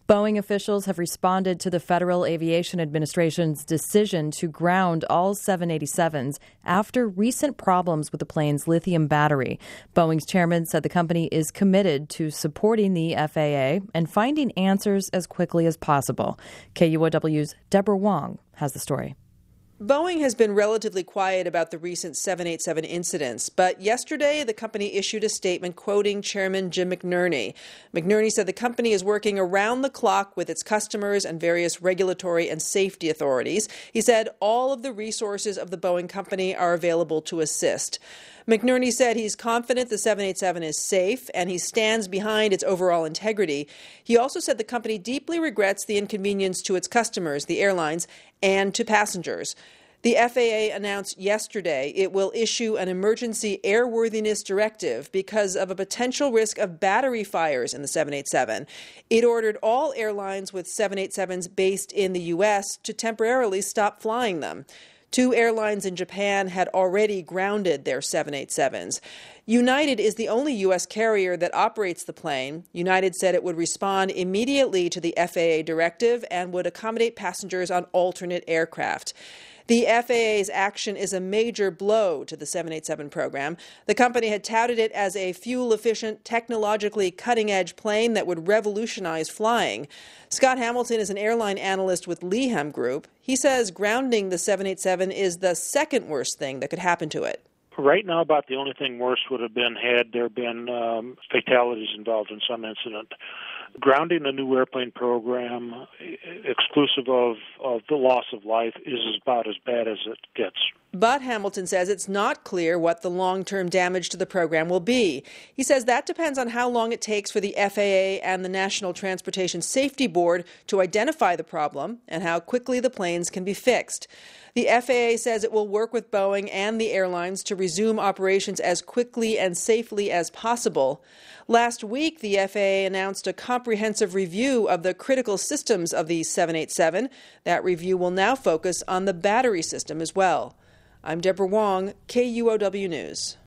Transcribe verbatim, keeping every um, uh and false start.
Boeing officials have responded to the Federal Aviation Administration's decision to ground all seven eighty-sevens after recent problems with the plane's lithium battery. Boeing's chairman said the company is committed to supporting the F A A and finding answers as quickly as possible. K U O W's Deborah Wong has the story. Boeing has been relatively quiet about the recent seven eighty-seven incidents, but yesterday the company issued a statement quoting Chairman Jim McNerney. McNerney said the company is working around the clock with its customers and various regulatory and safety authorities. He said all of the resources of the Boeing company are available to assist. McNerney said he's confident the seven eighty-seven is safe and he stands behind its overall integrity. He also said the company deeply regrets the inconvenience to its customers, the airlines, and to passengers. The F A A announced yesterday it will issue an emergency airworthiness directive because of a potential risk of battery fires in the seven eighty-seven. It ordered all airlines with seven eighty-sevens based in the U S to temporarily stop flying them. Two airlines in Japan had already grounded their seven eighty-sevens. United is the only U S carrier that operates the plane. United said it would respond immediately to the F A A directive and would accommodate passengers on alternate aircraft. The F A A's action is a major blow to the seven eighty-seven program. The company had touted it as a fuel-efficient, technologically cutting-edge plane that would revolutionize flying. Scott Hamilton is an airline analyst with Lehem Group. He says grounding the seven eighty-seven is the second worst thing that could happen to it. Right now, about the only thing worse would have been had there been um, fatalities involved in some incident. Grounding a new airplane program, exclusive of, of the loss of life, is about as bad as it gets. But Hamilton says it's not clear what the long-term damage to the program will be. He says that depends on how long it takes for the F A A and the National Transportation Safety Board to identify the problem and how quickly the planes can be fixed. The F A A says it will work with Boeing and the airlines to resume operations as quickly and safely as possible. Last week, the F A A announced a comprehensive review of the critical systems of the seven eighty-seven. That review will now focus on the battery system as well. I'm Deborah Wong, K U O W News.